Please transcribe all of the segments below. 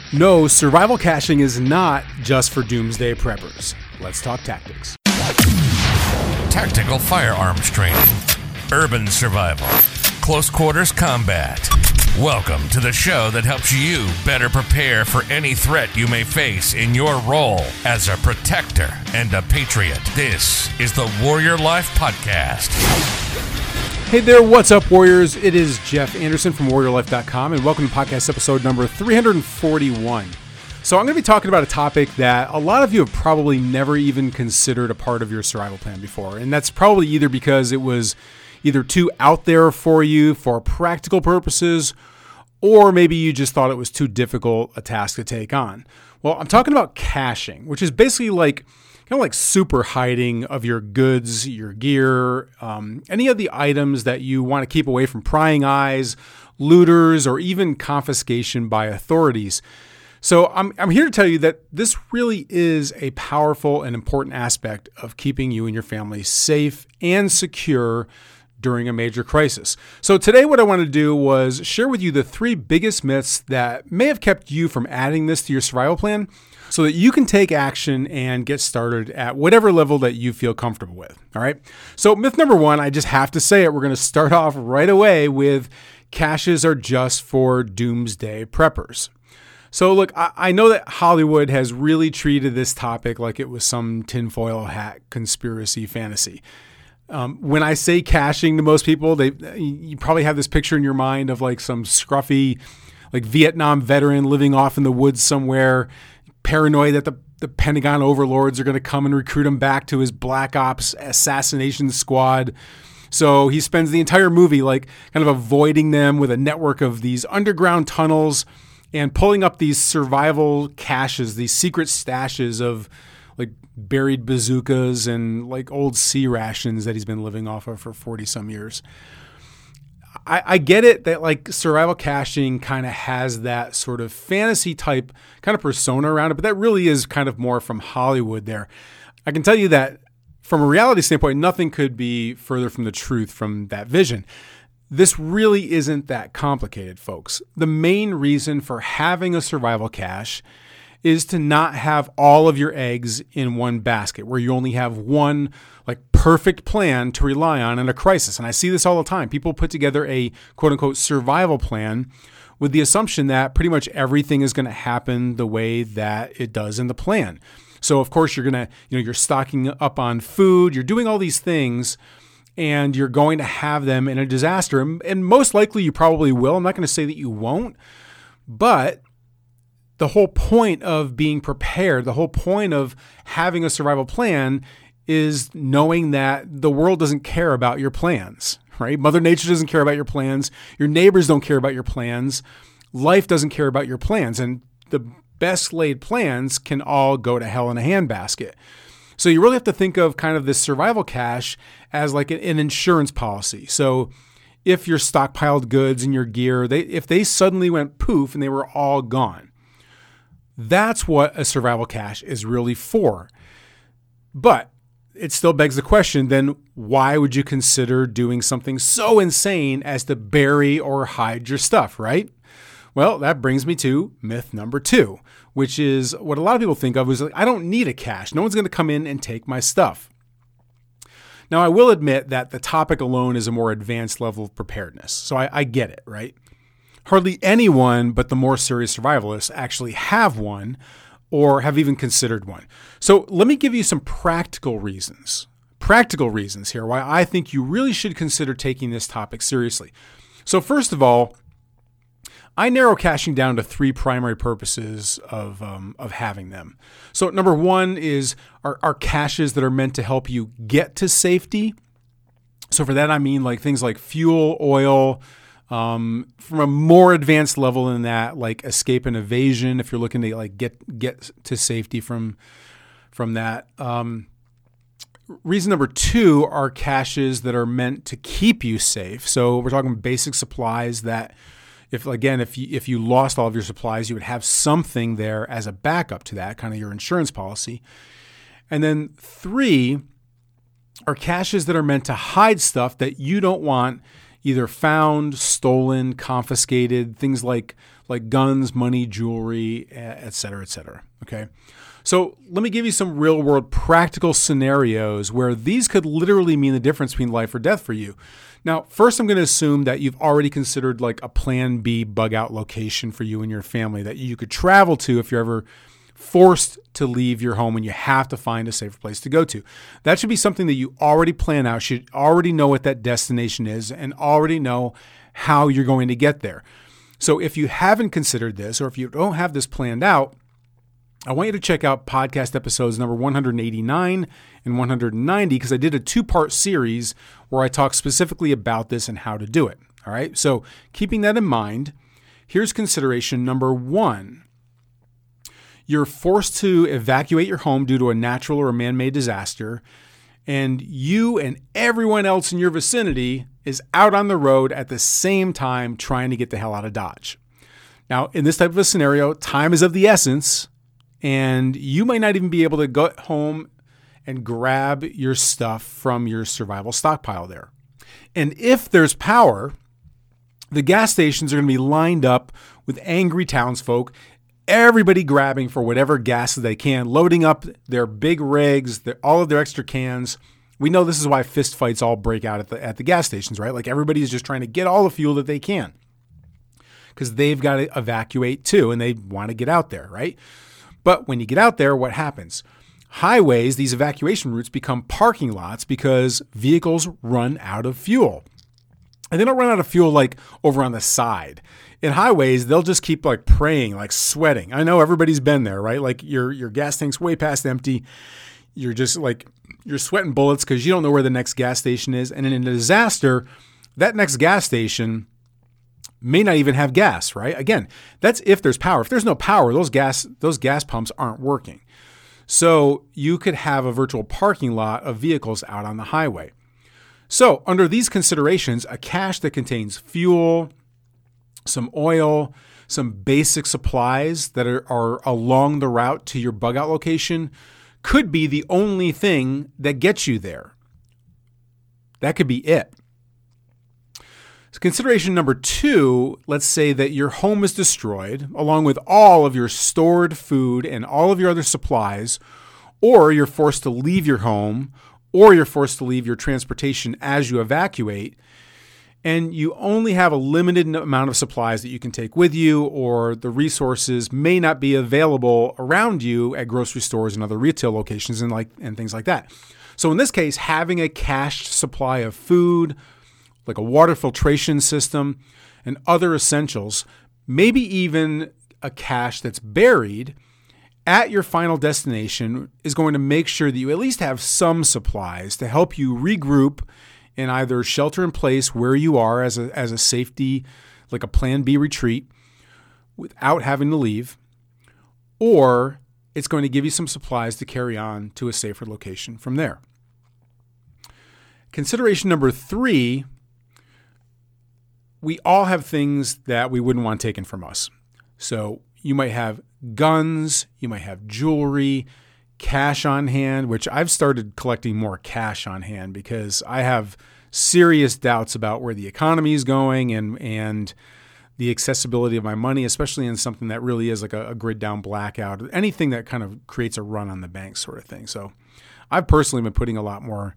No, survival caching is not just for doomsday preppers. Let's talk tactics. Tactical firearms training, urban survival, close quarters combat. Welcome to the show that helps you better prepare for any threat you may face in your role as a protector and a patriot. This is the Warrior Life Podcast. Hey there, what's up, Warriors? It is Jeff Anderson from WarriorLife.com, and welcome to podcast episode number 341. So I'm going to be talking about a topic that a lot of you have probably never even considered a part of your survival plan before, and that's probably either because it was either too out there for you for practical purposes, or maybe you just thought it was too difficult a task to take on. Well, I'm talking about caching, which is basically like kind of like super hiding of your goods, your gear, any of the items that you want to keep away from prying eyes, looters, or even confiscation by authorities. So I'm here to tell you that this really is a powerful and important aspect of keeping you and your family safe and secure during a major crisis. So today what I want to do was share with you the 3 biggest myths that may have kept you from adding this to your survival plan so that you can take action and get started at whatever level that you feel comfortable with. All right. So myth number 1, I just have to say it. We're going to start off right away with caches are just for doomsday preppers. So look, I know that Hollywood has really treated this topic like it was some tinfoil hat conspiracy fantasy. When I say caching to most people, you probably have this picture in your mind of like some scruffy, like Vietnam veteran living off in the woods somewhere, paranoid that the Pentagon overlords are going to come and recruit him back to his Black Ops assassination squad. So he spends the entire movie like kind of avoiding them with a network of these underground tunnels and pulling up these survival caches, these secret stashes of like buried bazookas and like old sea rations that he's been living off of for 40 some years. I get it that like survival caching kind of has that sort of fantasy type kind of persona around it, but that really is kind of more from Hollywood there. I can tell you that from a reality standpoint, nothing could be further from the truth from that vision. This really isn't that complicated, folks. The main reason for having a survival cache is to not have all of your eggs in one basket where you only have one like perfect plan to rely on in a crisis. And I see this all the time. People put together a quote unquote survival plan with the assumption that pretty much everything is going to happen the way that it does in the plan. So of course you're stocking up on food, you're doing all these things, and you're going to have them in a disaster. And most likely you probably will. I'm not going to say that you won't, but the whole point of being prepared, the whole point of having a survival plan is knowing that the world doesn't care about your plans, right? Mother Nature doesn't care about your plans. Your neighbors don't care about your plans. Life doesn't care about your plans. And the best laid plans can all go to hell in a handbasket. So you really have to think of kind of this survival cache as like an insurance policy. So if your stockpiled goods and your gear, if they suddenly went poof and they were all gone, that's what a survival cache is really for. But it still begs the question, then why would you consider doing something so insane as to bury or hide your stuff, right? Well, that brings me to myth number 2, which is what a lot of people think of as like, I don't need a cache. No one's going to come in and take my stuff. Now, I will admit that the topic alone is a more advanced level of preparedness. So I get it, right? Hardly anyone but the more serious survivalists actually have one or have even considered one. So let me give you some practical reasons here why I think you really should consider taking this topic seriously. So first of all, I narrow caching down to 3 primary purposes of having them. So number 1 is are caches that are meant to help you get to safety. So for that, I mean like things like fuel, oil, from a more advanced level than that, like escape and evasion, if you're looking to like get to safety from that. Reason number 2 are caches that are meant to keep you safe. So we're talking basic supplies that if you lost all of your supplies, you would have something there as a backup to that, kind of your insurance policy. And then 3 are caches that are meant to hide stuff that you don't want either found, stolen, confiscated, things like guns, money, jewelry, et cetera, et cetera. Okay. So let me give you some real world practical scenarios where these could literally mean the difference between life or death for you. Now, first, I'm going to assume that you've already considered like a plan B bug out location for you and your family that you could travel to if you're ever forced to leave your home and you have to find a safer place to go to. That should be something that you already plan out, should already know what that destination is and already know how you're going to get there. So if you haven't considered this, or if you don't have this planned out, I want you to check out podcast episodes number 189 and 190 because I did a 2-part series where I talk specifically about this and how to do it. All right. So keeping that in mind, here's consideration number 1. You're forced to evacuate your home due to a natural or a man-made disaster, and you and everyone else in your vicinity is out on the road at the same time trying to get the hell out of Dodge. Now, in this type of a scenario, time is of the essence, and you might not even be able to go home and grab your stuff from your survival stockpile there. And if there's power, the gas stations are going to be lined up with angry townsfolk, everybody grabbing for whatever gas they can, loading up their big rigs, all of their extra cans. We know this is why fist fights all break out at the gas stations, right? Like everybody's just trying to get all the fuel that they can because they've got to evacuate too, and they want to get out there, right? But when you get out there, what happens? Highways, these evacuation routes become parking lots because vehicles run out of fuel. And they don't run out of fuel like over on the side. In highways, they'll just keep like praying, like sweating. I know everybody's been there, right? Like your gas tank's way past empty. You're just like, you're sweating bullets because you don't know where the next gas station is. And in a disaster, that next gas station may not even have gas, right? Again, that's if there's power. If there's no power, those gas pumps aren't working. So you could have a virtual parking lot of vehicles out on the highway. So under these considerations, a cache that contains fuel, some oil, some basic supplies that are along the route to your bug out location could be the only thing that gets you there. That could be it. So consideration number 2, let's say that your home is destroyed along with all of your stored food and all of your other supplies, or you're forced to leave your home, or you're forced to leave your transportation as you evacuate, and you only have a limited amount of supplies that you can take with you, or the resources may not be available around you at grocery stores and other retail locations and things like that. So in this case, having a cached supply of food, like a water filtration system and other essentials, maybe even a cache that's buried at your final destination, is going to make sure that you at least have some supplies to help you regroup and either shelter in place where you are as a safety, like a plan B retreat without having to leave, or it's going to give you some supplies to carry on to a safer location from there. Consideration number 3, we all have things that we wouldn't want taken from us. So you might have guns, you might have jewelry, cash on hand, which I've started collecting more cash on hand because I have serious doubts about where the economy is going and the accessibility of my money, especially in something that really is like a grid down blackout, anything that kind of creates a run on the bank sort of thing. So I've personally been putting a lot more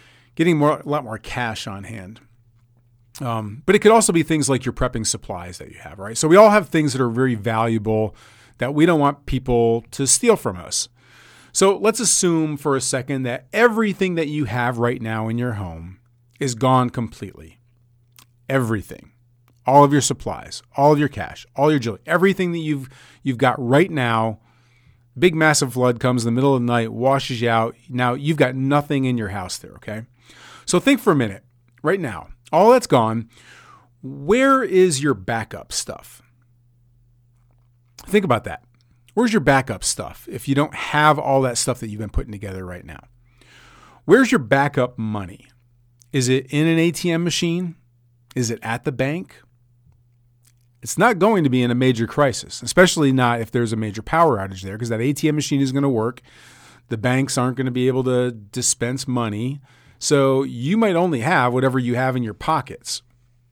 cash on hand. But it could also be things like your prepping supplies that you have, right? So we all have things that are very valuable that we don't want people to steal from us. So let's assume for a second that everything that you have right now in your home is gone completely. Everything. All of your supplies, all of your cash, all your jewelry, everything that you've got right now. Big massive flood comes in the middle of the night, washes you out. Now you've got nothing in your house there, okay? So think for a minute, right now. All that's gone. Where is your backup stuff? Think about that. Where's your backup stuff if you don't have all that stuff that you've been putting together right now? Where's your backup money? Is it in an ATM machine? Is it at the bank? It's not going to be in a major crisis, especially not if there's a major power outage there, because that ATM machine is going to work. The banks aren't going to be able to dispense money. So you might only have whatever you have in your pockets.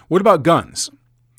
What about guns?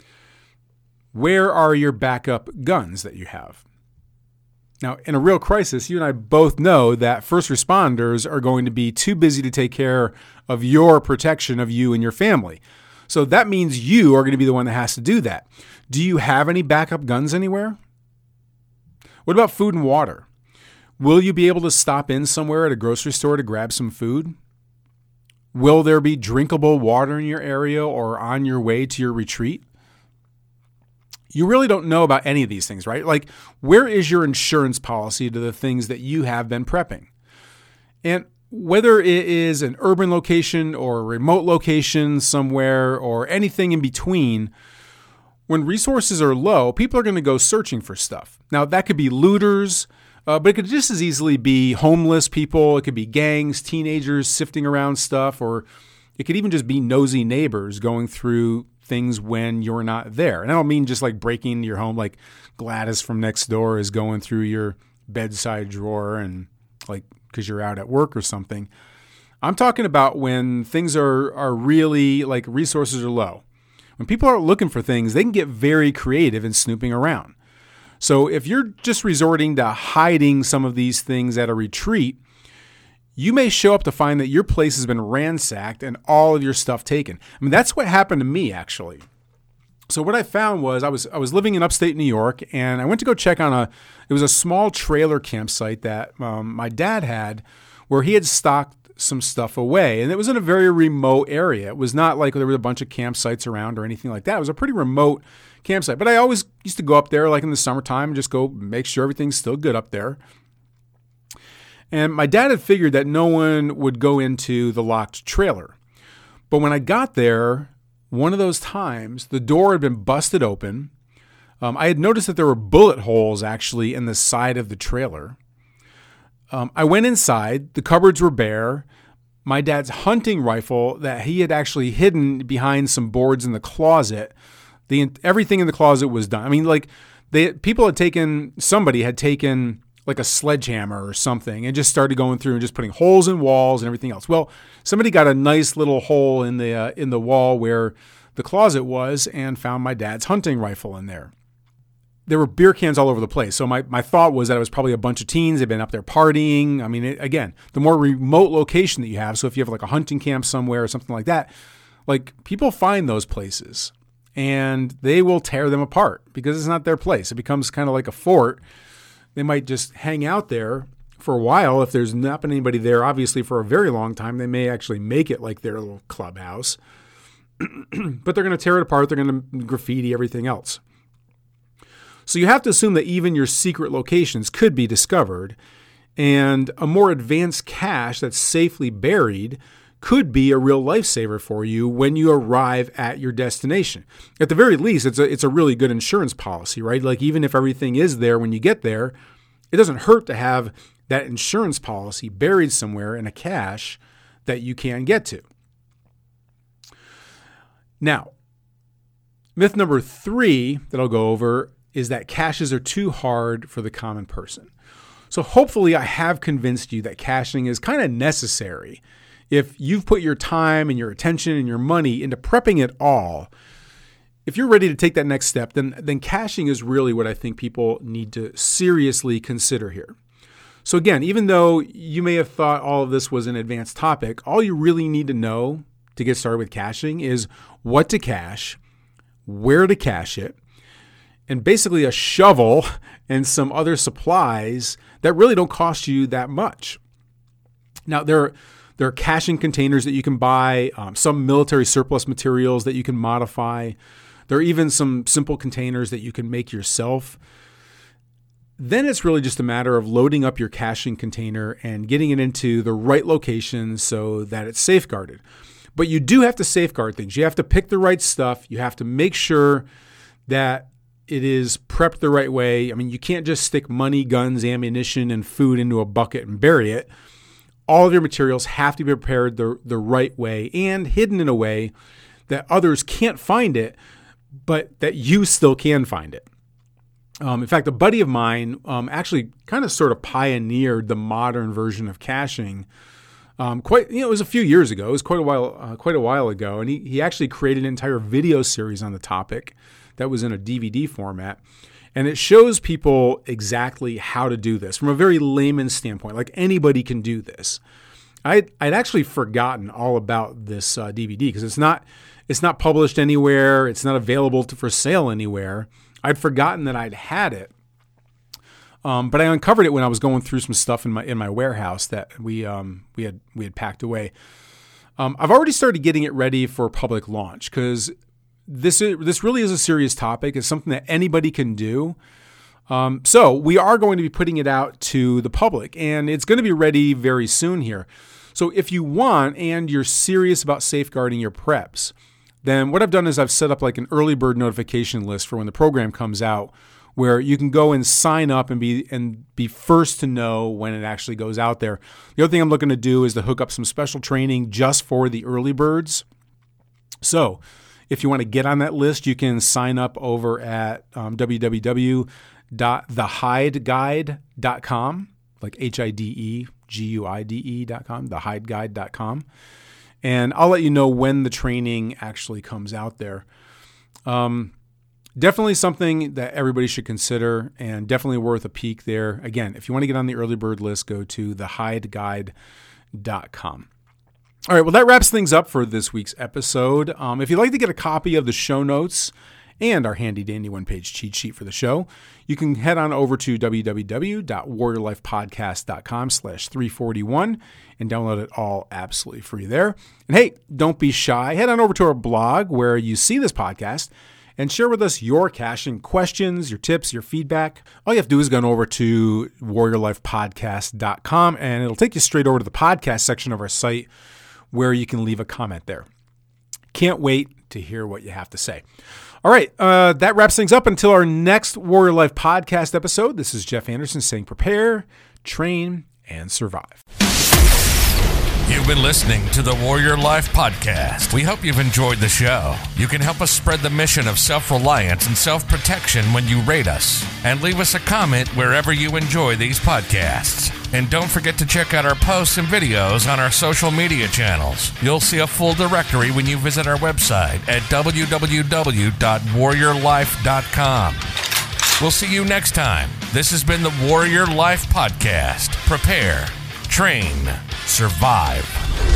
Where are your backup guns that you have? Now, in a real crisis, you and I both know that first responders are going to be too busy to take care of your protection of you and your family. So that means you are going to be the one that has to do that. Do you have any backup guns anywhere? What about food and water? Will you be able to stop in somewhere at a grocery store to grab some food? Will there be drinkable water in your area or on your way to your retreat? You really don't know about any of these things, right? Like, where is your insurance policy to the things that you have been prepping? And whether it is an urban location or a remote location somewhere or anything in between, when resources are low, people are going to go searching for stuff. Now, that could be looters, but it could just as easily be homeless people. It could be gangs, teenagers sifting around stuff, or it could even just be nosy neighbors going through things when you're not there. And I don't mean just like breaking into your home like Gladys from next door is going through your bedside drawer and like because you're out at work or something. I'm talking about when things are really like resources are low. When people are looking for things, they can get very creative in snooping around. So if you're just resorting to hiding some of these things at a retreat, you may show up to find that your place has been ransacked and all of your stuff taken. I mean, that's what happened to me, actually. So what I found was I was living in upstate New York, and I went to go check on it was a small trailer campsite that my dad had where he had stocked some stuff away. And it was in a very remote area. It was not like there were a bunch of campsites around or anything like that. It was a pretty remote campsite. But I always used to go up there like in the summertime and just go make sure everything's still good up there. And my dad had figured that no one would go into the locked trailer. But when I got there, one of those times, the door had been busted open. I had noticed that there were bullet holes actually in the side of the trailer. I went inside. The cupboards were bare. My dad's hunting rifle that he had actually hidden behind some boards in the closet, everything in the closet was done. I mean, like somebody had taken like a sledgehammer or something and just started going through and just putting holes in walls and everything else. Well, somebody got a nice little hole in the wall where the closet was and found my dad's hunting rifle in there. There were beer cans all over the place. So my thought was that it was probably a bunch of teens. They'd been up there partying. I mean, again, the more remote location that you have. So if you have like a hunting camp somewhere or something like that, like people find those places and they will tear them apart because it's not their place. It becomes kind of like a fort. They might just hang out there for a while. If there's not been anybody there, obviously for a very long time, they may actually make it like their little clubhouse. But they're going to tear it apart. They're going to graffiti everything else. So you have to assume that even your secret locations could be discovered, and a more advanced cache that's safely buried could be a real lifesaver for you when you arrive at your destination. At the very least, it's a really good insurance policy, right? Like even if everything is there when you get there, it doesn't hurt to have that insurance policy buried somewhere in a cache that you can get to. Now, myth number 3 that I'll go over is that caches are too hard for the common person. So hopefully I have convinced you that caching is kind of necessary. If you've put your time and your attention and your money into prepping it all, if you're ready to take that next step, then caching is really what I think people need to seriously consider here. So again, even though you may have thought all of this was an advanced topic, all you really need to know to get started with caching is what to cache, where to cache it, and basically a shovel and some other supplies that really don't cost you that much. Now, there are caching containers that you can buy, some military surplus materials that you can modify. There are even some simple containers that you can make yourself. Then it's really just a matter of loading up your caching container and getting it into the right location so that it's safeguarded. But you do have to safeguard things. You have to pick the right stuff. You have to make sure that it is prepped the right way. I mean, you can't just stick money, guns, ammunition, and food into a bucket and bury it. All of your materials have to be prepared the right way and hidden in a way that others can't find it, but that you still can find it. In fact, a buddy of mine actually kind of sort of pioneered the modern version of caching It was a few years ago. It was quite a while ago, and he actually created an entire video series on the topic that was in a DVD format, and it shows people exactly how to do this from a very layman standpoint. Like anybody can do this. I'd actually forgotten all about this DVD because it's not published anywhere. It's not available for sale anywhere. I'd forgotten that I'd had it. But I uncovered it when I was going through some stuff in my warehouse that we had packed away. I've already started getting it ready for public launch because this really is a serious topic. It's something that anybody can do. So we are going to be putting it out to the public, and it's going to be ready very soon here. So if you want and you're serious about safeguarding your preps, then what I've done is I've set up like an early bird notification list for when the program comes out, where you can go and sign up and be first to know when it actually goes out there. The other thing I'm looking to do is to hook up some special training just for the early birds. So if you want to get on that list, you can sign up over at www.thehideguide.com, like HIDEGUIDE.com, thehideguide.com. And I'll let you know when the training actually comes out there. Definitely something that everybody should consider and definitely worth a peek there. Again, if you want to get on the early bird list, go to thehideguide.com. All right, well, that wraps things up for this week's episode. If you'd like to get a copy of the show notes and our handy-dandy one-page cheat sheet for the show, you can head on over to www.warriorlifepodcast.com/341 and download it all absolutely free there. And hey, don't be shy. Head on over to our blog where you see this podcast and share with us your caching questions, your tips, your feedback. All you have to do is go over to warriorlifepodcast.com, and it'll take you straight over to the podcast section of our site where you can leave a comment there. Can't wait to hear what you have to say. All right, that wraps things up until our next Warrior Life podcast episode. This is Jeff Anderson saying prepare, train, and survive. You've been listening to the Warrior Life Podcast. We hope you've enjoyed the show. You can help us spread the mission of self-reliance and self-protection when you rate us and leave us a comment wherever you enjoy these podcasts. And don't forget to check out our posts and videos on our social media channels. You'll see a full directory when you visit our website at www.warriorlife.com. We'll see you next time. This has been the Warrior Life Podcast. Prepare, train, survive.